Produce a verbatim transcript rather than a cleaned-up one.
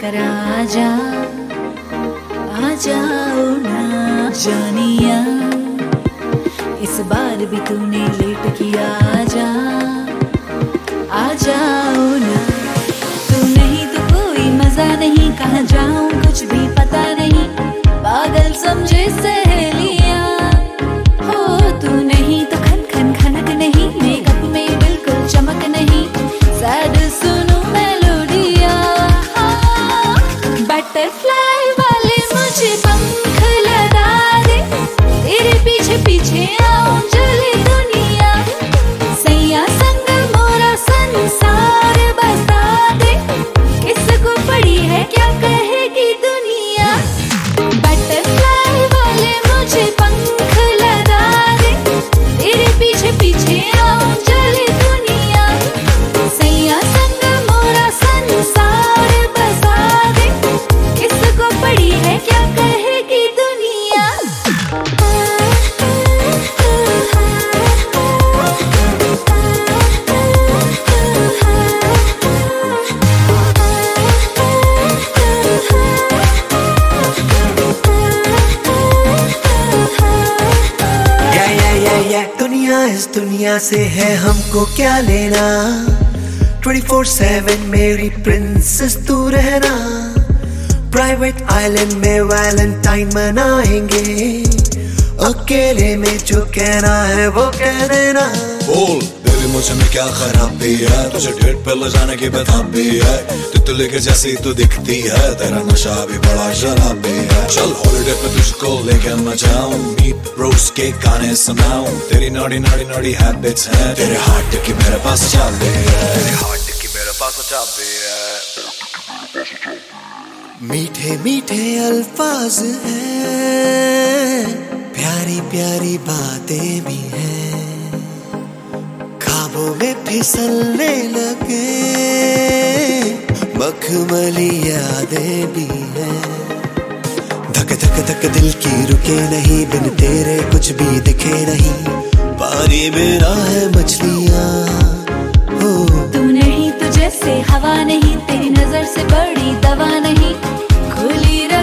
कर आजा, आ जाओ ना जानिया, इस बार भी तूने लेट किया, आजा, आ जाओ ना। तू नहीं तो कोई मजा नहीं, कहाँ जाऊं कुछ भी पता नहीं, पागल समझे सहेलियां। हो तू नहीं तो खन खन खनक नहीं, मेकअप में बिल्कुल चमक नहीं, सैड सुनूं मेलोडिया। बटरफ्लाई वाले मुझे पंख लगा दे, तेरे पीछे पीछे आऊं चले दुनिया, सैया संग मोरा संसार बसा दे, किसको पड़ी है क्या कहेगी दुनिया। बटरफ्लाई वाले मुझे पंख लगा दे, तेरे पीछे पीछे आऊं चले दुनिया, सैया संग मोरा संसार बसा दे, किसको पड़ी है क्या कहेगी दुनिया। दुनिया इस दुनिया से है हमको क्या लेना, ट्वेंटी फोर सेवन मेरी प्रिंसेस तू रहना, प्राइवेट आइलैंड में वैलेंटाइन मनाएंगे, अकेले में जो कहना है वो कह देना। बोल बेबी मुझे में क्या खराबी है, तुझे डेट पे ले जाने की बताबी है, तितली के जैसी तू दिखती है, तेरा नशा भी बड़ा शराबी है। चल हॉलिडे पे तुझको लेके मैं जाऊं, मीट रोज के गाने सुनाऊं, तेरी नॉडी नॉडी नॉडी हैबिट्स हैं, तेरे हार्ट की मेरे पास चाबी है, तेरे हार्ट की मेरे पास चाबी है। मीठे मीठे अल्फाज हैं, प्यारी प्यारी बातें भी हैं, ख्वाबों में फिसलने लगे मखमली यादें भी हैं, धक धक धक दिल की रुके नहीं, बिन तेरे कुछ भी दिखे नहीं, पानी मेरा है मछलियाँ। हो तू नहीं तो जैसे हवा नहीं, तेरी नजर से बड़ी दवा नहीं, खुली